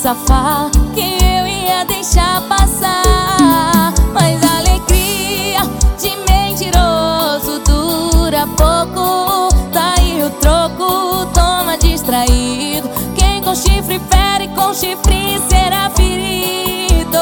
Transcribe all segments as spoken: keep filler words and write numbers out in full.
safar, que eu ia deixar passar. Mas a alegria de mentiroso dura pouco. Tá aí o troco, toma distraído. Quem com chifre fere, com chifre será ferido.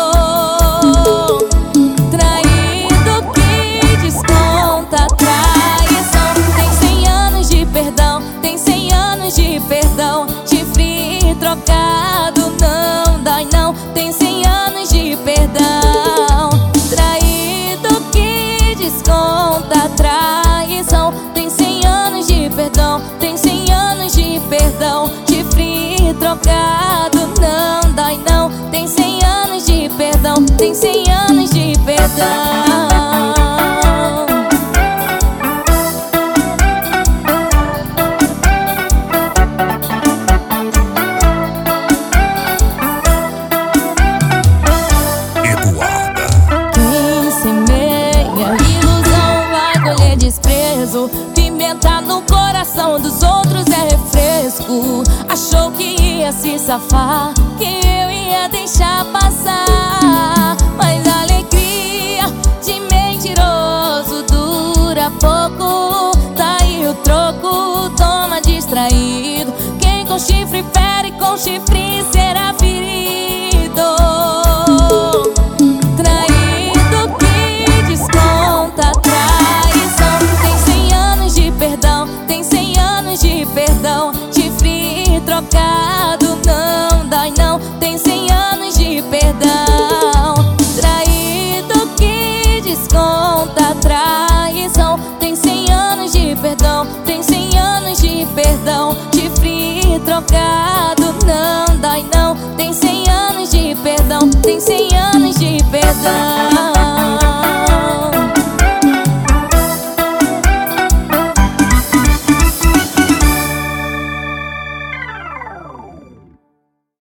Traído que desconta traição. Tem cem anos de perdão, tem cem anos de perdão. Chifre trocado não dói não, tem cem anos de perdão. Traído que desconta traição. Tem cem anos de perdão, tem cem anos de perdão. Chifre trocado não dói não, tem cem anos de perdão, tem cem anos de perdão. Pimenta no coração dos outros é refresco. Achou que ia se safar, que eu ia deixar passar. Mas a alegria de mentiroso dura pouco. Tá aí o troco, toma distraído. Quem com chifre fere, com chifre será ferido. Traído que desconta traição. Tem cem anos de perdão, tem cem anos de perdão. Chifre trocado não dói não, tem cem anos de perdão. Traído que desconta traição. Tem cem anos de perdão, tem cem anos de perdão. Chifre trocado não dói não, tem cem anos de perdão, tem cem anos de perdão.